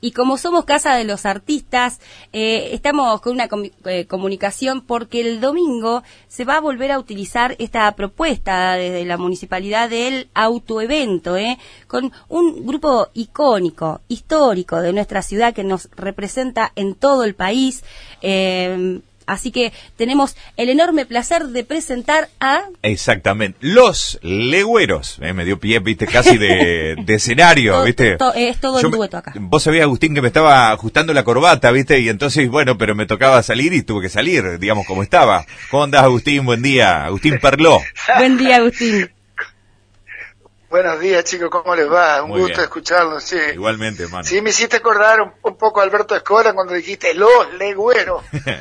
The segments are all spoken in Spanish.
Y como somos Casa de los Artistas, estamos con una comunicación porque el domingo se va a volver a utilizar esta propuesta desde la municipalidad del autoevento, con un grupo icónico, histórico de nuestra ciudad que nos representa en todo el país. Así que tenemos el enorme placer de presentar a... Exactamente, Los Legüeros. Me dio pie, viste, casi de escenario, viste. Es todo el dueto acá. Vos sabías, Agustín, que me estaba ajustando la corbata, viste, y entonces, bueno, pero me tocaba salir y tuve que salir, digamos, como estaba. ¿Cómo andás, Agustín? Buen día. Agustín Perló. Buen día, Agustín. Buenos días, chicos, ¿cómo les va? Un gusto escucharlos, sí. Igualmente, hermano. Sí, me hiciste acordar un poco a Alberto Escola cuando dijiste Los Legüeros.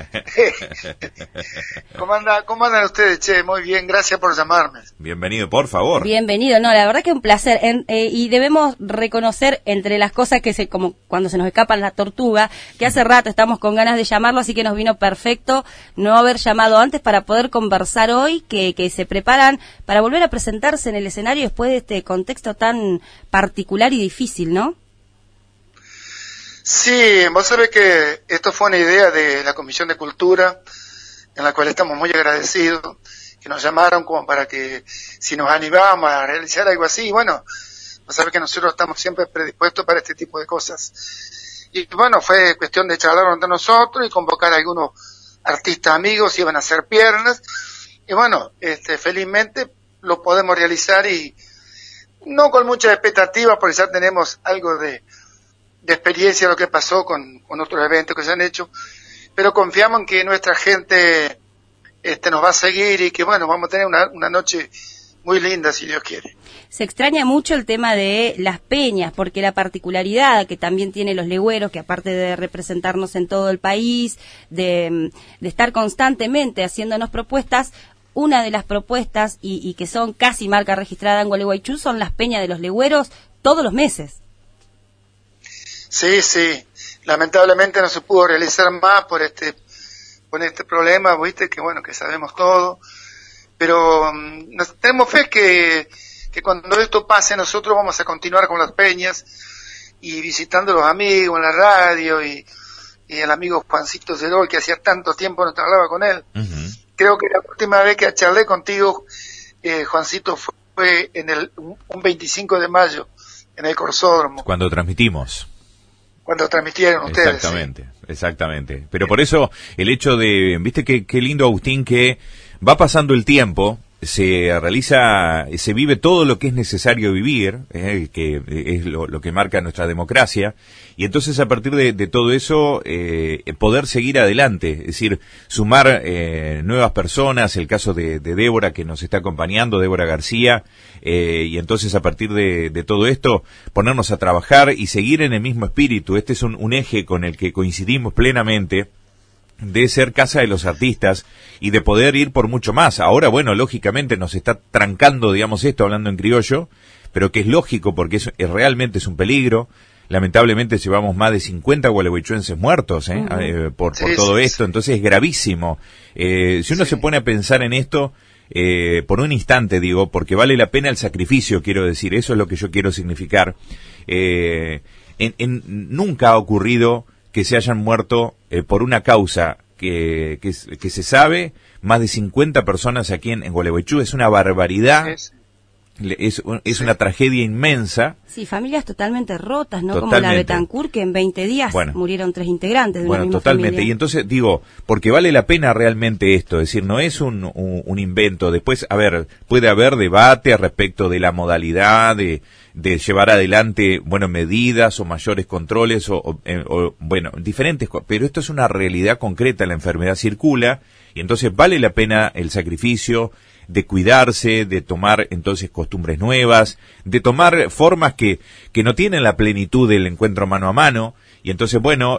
¿Cómo andan ustedes, che? Muy bien, gracias por llamarme. Bienvenido, por favor. Bienvenido, no, la verdad que un placer. Y debemos reconocer entre las cosas que como cuando se nos escapan la tortuga, que hace rato estamos con ganas de llamarlo, así que nos vino perfecto no haber llamado antes para poder conversar hoy, que se preparan para volver a presentarse en el escenario después de este contexto tan particular y difícil, ¿no? Sí, vos sabés que esto fue una idea de la Comisión de Cultura, en la cual estamos muy agradecidos, que nos llamaron como para que si nos animábamos a realizar algo así. Bueno, vos sabés que nosotros estamos siempre predispuestos para este tipo de cosas. Y bueno, fue cuestión de charlar entre nosotros y convocar a algunos artistas amigos, iban a hacer piernas. Y bueno, felizmente lo podemos realizar y no con mucha expectativa, porque ya tenemos algo de experiencia de lo que pasó con otros eventos que se han hecho, pero confiamos en que nuestra gente nos va a seguir y que bueno, vamos a tener una noche muy linda, si Dios quiere. Se extraña mucho el tema de las peñas, porque la particularidad que también tiene Los Legüeros, que aparte de representarnos en todo el país, de estar constantemente haciéndonos propuestas, una de las propuestas, y que son casi marca registrada en Gualeguaychú, son las peñas de Los Legüeros todos los meses. Sí, lamentablemente no se pudo realizar más por este problema, viste, que bueno, que sabemos todo, pero tenemos fe que cuando esto pase nosotros vamos a continuar con las peñas y visitando a los amigos en la radio y el amigo Juancito Zerol, que hacía tanto tiempo no te hablaba con él. Uh-huh. Creo que la última vez que charlé contigo, Juancito, fue un 25 de mayo, en el Corsódromo. Cuando transmitimos. Cuando transmitieron ustedes. Exactamente. Pero por eso, el hecho de, viste qué lindo, Agustín, que va pasando el tiempo, se vive todo lo que es necesario vivir, que es lo que marca nuestra democracia, y entonces a partir de todo eso, poder seguir adelante, es decir, sumar nuevas personas, el caso de Débora que nos está acompañando, Débora García, y entonces a partir de todo esto, ponernos a trabajar y seguir en el mismo espíritu. Este es un eje con el que coincidimos plenamente, de ser Casa de los Artistas y de poder ir por mucho más. Ahora, bueno, lógicamente nos está trancando, digamos, esto, hablando en criollo, pero que es lógico porque realmente es un peligro. Lamentablemente llevamos más de 50 gualeguaychuenses muertos por todo esto, entonces es gravísimo. Si uno se pone a pensar en esto, por un instante digo, porque vale la pena el sacrificio, quiero decir, eso es lo que yo quiero significar. Nunca ha ocurrido que se hayan muerto por una causa que se sabe, más de 50 personas aquí en Gualeguaychú. Es una barbaridad, es una tragedia inmensa. Sí, familias totalmente rotas, ¿no? Como la Betancourt, que en 20 días murieron 3 integrantes de una misma totalmente. familia. Y entonces digo, porque vale la pena realmente esto, es decir, no es un invento. Después, puede haber debate respecto de la modalidad, de llevar adelante, medidas o mayores controles o diferentes cosas, pero esto es una realidad concreta, la enfermedad circula y entonces vale la pena el sacrificio de cuidarse, de tomar entonces costumbres nuevas, de tomar formas que no tienen la plenitud del encuentro mano a mano. Y entonces,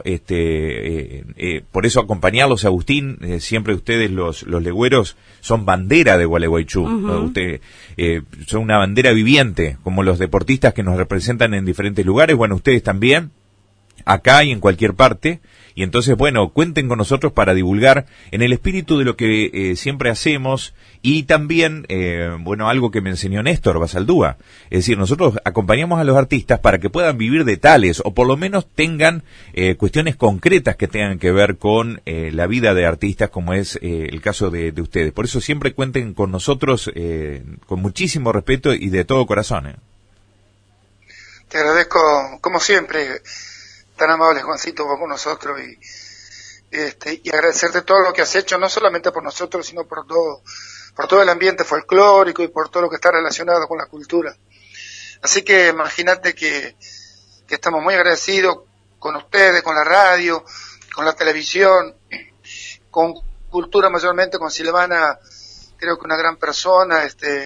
por eso acompañarlos, Agustín, siempre ustedes los legüeros son bandera de Gualeguaychú. Uh-huh. Son una bandera viviente, como los deportistas que nos representan en diferentes lugares. Bueno, ustedes también acá y en cualquier parte. Y entonces, bueno, cuenten con nosotros para divulgar en el espíritu de lo que siempre hacemos y también, bueno, algo que me enseñó Néstor Basaldúa. Es decir, nosotros acompañamos a los artistas para que puedan vivir de tales o por lo menos tengan cuestiones concretas que tengan que ver con la vida de artistas como es el caso de ustedes. Por eso siempre cuenten con nosotros con muchísimo respeto y de todo corazón. Te agradezco, como siempre, tan amable, Juancito, vos con nosotros y agradecerte todo lo que has hecho, no solamente por nosotros, sino por todo el ambiente folclórico y por todo lo que está relacionado con la cultura. Así que imagínate que estamos muy agradecidos con ustedes, con la radio, con la televisión, con cultura mayormente, con Silvana, creo que una gran persona,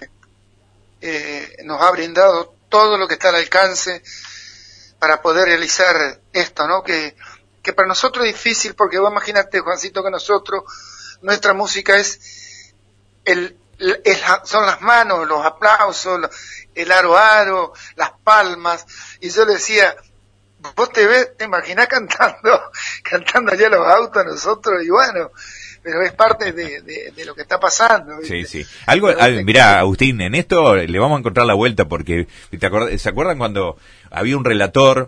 nos ha brindado todo lo que está al alcance para poder realizar esto, ¿no? Que para nosotros es difícil, porque vos imagínate, Juancito, que nuestra música son las manos, los aplausos, el aro, las palmas, y yo le decía, vos te imaginás cantando allá los autos nosotros, y bueno, pero es parte de lo que está pasando, ¿viste? Sí. Mirá, Agustín, en esto le vamos a encontrar la vuelta porque, ¿se acuerdan cuando había un relator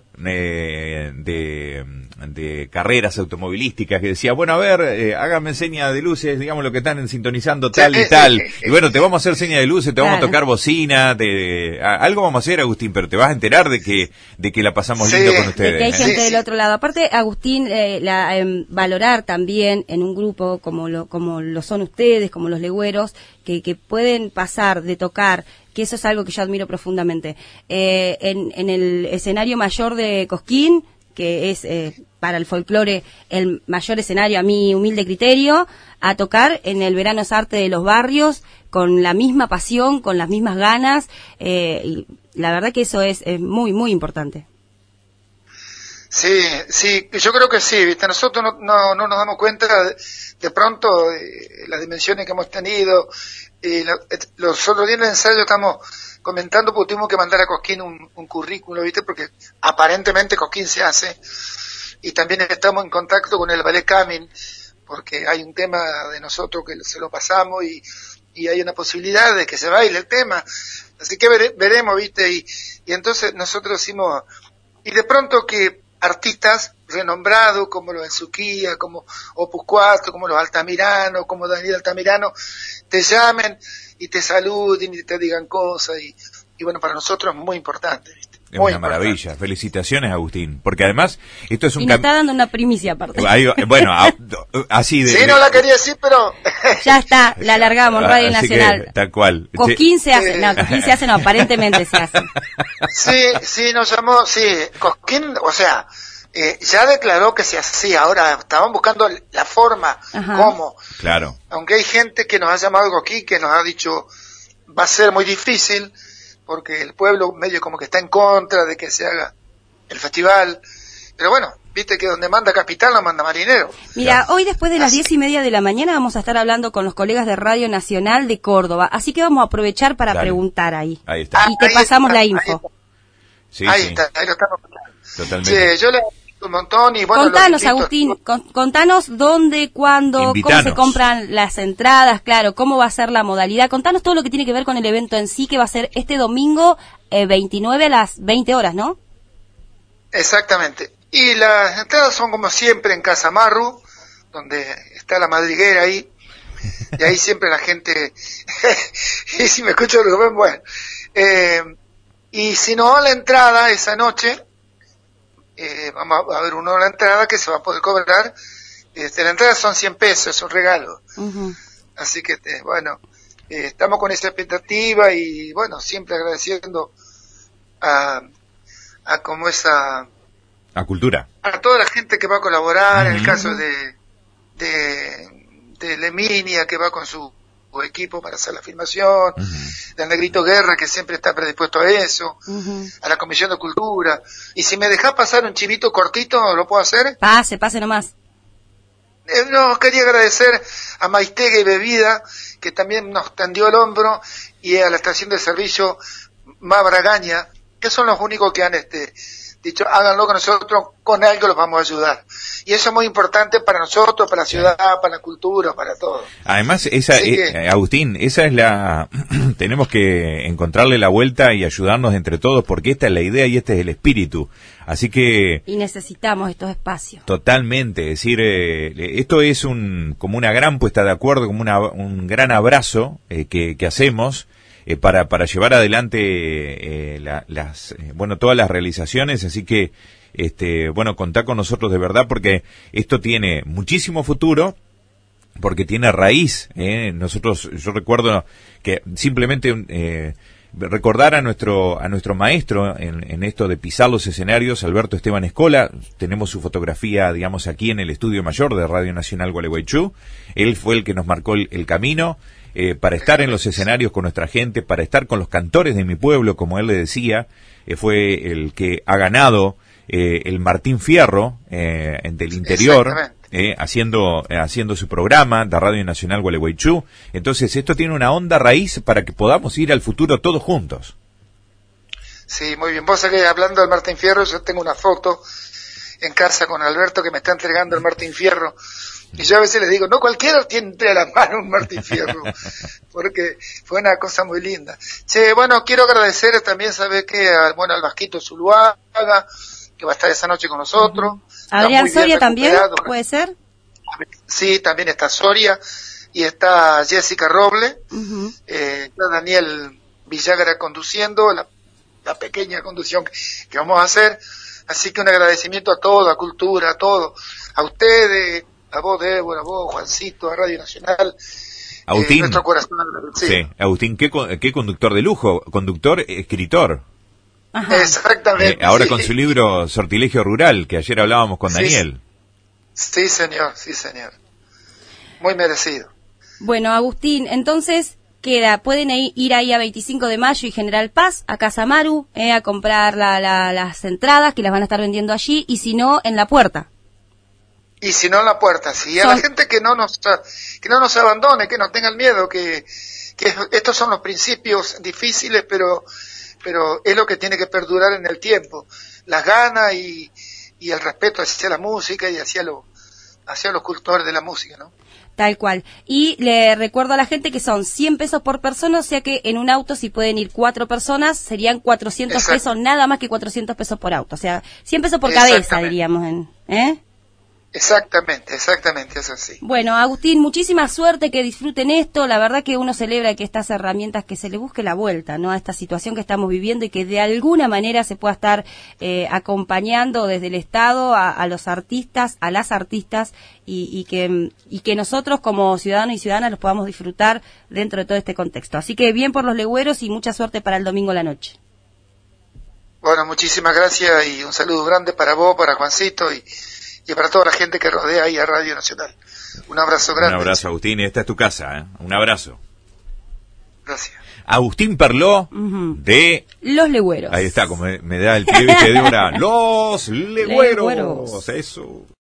de carreras automovilísticas que decía, bueno, a ver, hágame seña de luces, digamos lo que están sintonizando tal y tal, y bueno, te vamos a hacer seña de luces, te vamos a tocar bocina, algo vamos a hacer, Agustín, pero te vas a enterar de que la pasamos lindo con ustedes. De que hay gente del otro lado. Aparte, Agustín, valorar también en un grupo como lo son ustedes, como los legüeros, que pueden pasar de tocar, que eso es algo que yo admiro profundamente, en el escenario mayor de Cosquín, que es para el folclore el mayor escenario a mi humilde criterio, a tocar en el Verano es Arte de los Barrios con la misma pasión, con las mismas ganas, y la verdad que eso es muy, muy importante. Sí, yo creo que sí, ¿viste? Nosotros no nos damos cuenta de pronto de las dimensiones que hemos tenido. Los otros días en el ensayo estamos comentando porque tuvimos que mandar a Cosquín un currículo, ¿viste? Porque aparentemente Cosquín se hace. Y también estamos en contacto con el Ballet Camin, porque hay un tema de nosotros que se lo pasamos y hay una posibilidad de que se baile el tema. Así que veremos, ¿viste? Y entonces nosotros decimos, y de pronto que artistas renombrados como los Enzuquía, como Opus 4, como los Altamirano, como Daniel Altamirano, te llamen y te saluden y te digan cosas y bueno, para nosotros es muy importante, ¿viste? Es muy una importante. Maravilla, felicitaciones, Agustín, porque además esto es un... Y nos está dando una primicia aparte. Bueno, así de... Sí, no la quería decir, pero... Ya está, la alargamos, Radio Nacional. Tal cual. Cosquín se hace, no, aparentemente se hace. Sí, nos llamó, Cosquín, o sea, ya declaró que se hacía, ahora estaban buscando la forma, cómo. Claro. Aunque hay gente que nos ha llamado Cosquín, que nos ha dicho, va a ser muy difícil, porque el pueblo medio como que está en contra de que se haga el festival, pero bueno, viste que donde manda capitán no manda marinero. Mira, hoy después de las 10:30 de la mañana vamos a estar hablando con los colegas de Radio Nacional de Córdoba, así que vamos a aprovechar para preguntar ahí. Ahí está. Y te pasamos la info. Ahí está, ahí lo estamos. Totalmente. Sí, yo le un montón y bueno... Contanos, Agustín, contanos dónde, cuándo, Invitanos. Cómo se compran las entradas, claro, cómo va a ser la modalidad. Contanos todo lo que tiene que ver con el evento en sí, que va a ser este domingo 29 a las 20 horas, ¿no? Exactamente. Y las entradas son como siempre en Casa Marru, donde está la madriguera ahí, y ahí siempre la gente... y si me escucho, bueno. Y si no, la entrada esa noche... vamos a ver la entrada que se va a poder cobrar. La entrada son 100 pesos, es un regalo. Así que, bueno, estamos con esa expectativa y, bueno, siempre agradeciendo a como esa... A Cultura. A toda la gente que va a colaborar, en el caso de Leminia, que va con su equipo para hacer la filmación, del Negrito Guerra, que siempre está predispuesto a eso, a la Comisión de Cultura. Y si me dejás pasar un chivito cortito, ¿lo puedo hacer? Pase nomás. No, quería agradecer a Maistega y Bebida, que también nos tendió el hombro, y a la estación de servicio Mabragaña, que son los únicos que han dicho, háganlo que nosotros con algo los vamos a ayudar. Y eso es muy importante para nosotros, para la ciudad, para la cultura, para todo. Además, Agustín, esa es tenemos que encontrarle la vuelta y ayudarnos entre todos, porque esta es la idea y este es el espíritu. Así que... Y necesitamos estos espacios. Totalmente, es decir, esto es como una gran puesta de acuerdo, como un gran abrazo que hacemos para llevar adelante todas las realizaciones, así que contá con nosotros de verdad, porque esto tiene muchísimo futuro, porque tiene raíz. Yo recuerdo que simplemente recordar a nuestro maestro en esto de pisar los escenarios, Alberto Esteban Escola. Tenemos su fotografía, digamos, aquí en el estudio mayor de Radio Nacional Gualeguaychú. Él fue el que nos marcó el camino para estar en los escenarios con nuestra gente, para estar con los cantores de mi pueblo, como él le decía. Fue el que ha ganado el Martín Fierro del interior, haciendo su programa de Radio Nacional Gualeguaychú. Entonces esto tiene una honda raíz para que podamos ir al futuro todos juntos. Sí, muy bien. Vos sabés que hablando del Martín Fierro, yo tengo una foto en casa con Alberto que me está entregando el Martín Fierro, y yo a veces les digo, no cualquiera tiene entre las manos un Martín Fierro, porque fue una cosa muy linda. Che, bueno, quiero agradecer también, ¿sabés qué? Al Vasquito Zuluaga, que va a estar esa noche con nosotros. Adrián Soria también, ¿puede ser? Sí, también está Soria, y está Jessica Roble, está Daniel Villagra conduciendo, la pequeña conducción que vamos a hacer. Así que un agradecimiento a todo, a Cultura, a todo, a ustedes, a vos, Débora, a vos, Juancito, a Radio Nacional. Agustín, nuestro corazón. Sí, Agustín, qué conductor de lujo, conductor, escritor. Ajá. Exactamente. Ahora con su libro Sortilegio Rural, que ayer hablábamos con Daniel. Sí, señor. Muy merecido. Bueno, Agustín, entonces pueden ir ahí a 25 de mayo y General Paz, a Casa Maru, a comprar las entradas, que las van a estar vendiendo allí, y si no, en la puerta. Y si no, en la puerta, sí. A la gente que no nos abandone, que no tengan miedo, que estos son los principios difíciles, pero es lo que tiene que perdurar en el tiempo. Las ganas y el respeto hacia la música y hacia los cultores de la música, ¿no? Tal cual. Y le recuerdo a la gente que son 100 pesos por persona, o sea que en un auto, si pueden ir 4 personas, serían 400 pesos, nada más que 400 pesos por auto. O sea, 100 pesos por cabeza, diríamos. Exactamente, eso sí. Bueno, Agustín, muchísima suerte, que disfruten esto. La verdad que uno celebra que estas herramientas, que se le busque la vuelta, ¿no?, a esta situación que estamos viviendo, y que de alguna manera se pueda estar acompañando desde el Estado a los artistas, a las artistas, y que nosotros como ciudadanos y ciudadanas los podamos disfrutar dentro de todo este contexto. Así que bien por los legüeros y mucha suerte para el domingo a la noche. Bueno, muchísimas gracias y un saludo grande para vos, para Juancito y para toda la gente que rodea ahí a Radio Nacional. Un abrazo grande. Un abrazo, Agustín. Esta es tu casa, Un abrazo. Gracias. Agustín Perló, de... Los Legüeros. Ahí está, como me da el pie, ¿viste, Débora? Los Legüeros. Eso.